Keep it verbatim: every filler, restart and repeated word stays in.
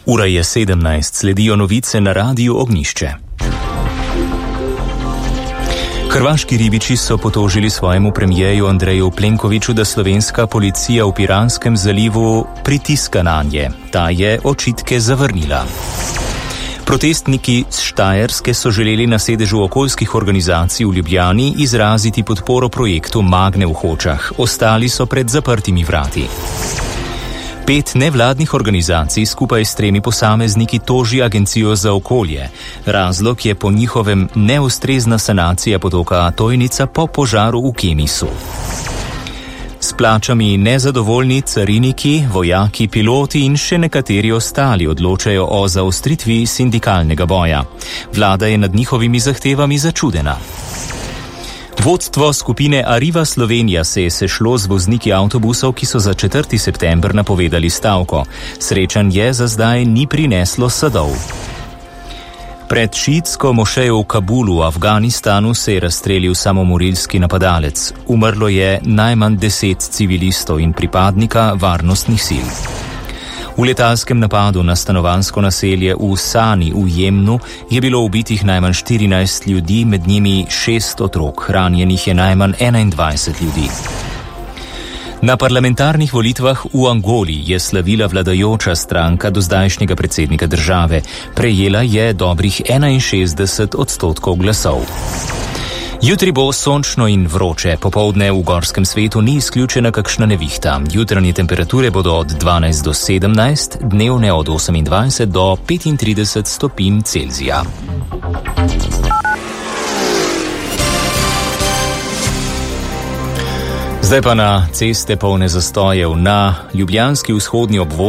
Ura je sedemnajst, sledijo novice na Radiu Ognjišče. Hrvaški ribiči so potožili svojemu premijeju Andreju Plenkoviću, da slovenska policija v Piranskem zalivu pritiska nanje. Ta je očitke zavrnila. Protestniki z Štajerske so želeli na sedežu okoljskih organizacij v Ljubljani izraziti podporo projektu Magne v Hočah. Ostali so pred zaprtimi vrati. Pet nevladnih organizacij skupaj s tremi posamezniki toži Agencijo za okolje. Razlog je po njihovem neustrezna sanacija potoka Tojnica po požaru v Kemisu. S plačami nezadovoljni cariniki, vojaki, piloti in še nekateri ostali odločajo o zaostritvi sindikalnega boja. Vlada je nad njihovimi zahtevami začudena. Vodstvo skupine Arriva Slovenija se je sešlo z vozniki avtobusov, ki so za četrti september napovedali stavko. Srečanje za zdaj ni prineslo sadov. Pred šiitsko mošejo v Kabulu v Afganistanu se je razstrelil samomorilski napadalec. Umrlo je najmanj deset civilistov in pripadnika varnostnih sil. V letalskem napadu na stanovanjsko naselje v Sani v Jemnu je bilo ubitih najmanj štirinajst ljudi, med njimi šest otrok, ranjenih je najmanj enaindvajset ljudi. Na parlamentarnih volitvah v Angoli je slavila vladajoča stranka do zdajšnjega predsednika države. Prejela je dobrih enainšestdeset odstotkov glasov. Jutri bo sončno in vroče, popoldne v gorskem svetu ni izključena kakšna nevihta. Jutranje temperature bodo od dvanajst do sedemnajst, dnevne od osemindvajset do petintrideset stopinj Celzija. Zdaj pa na ceste polne zastojev. Na ljubljanski vzhodni obvoznici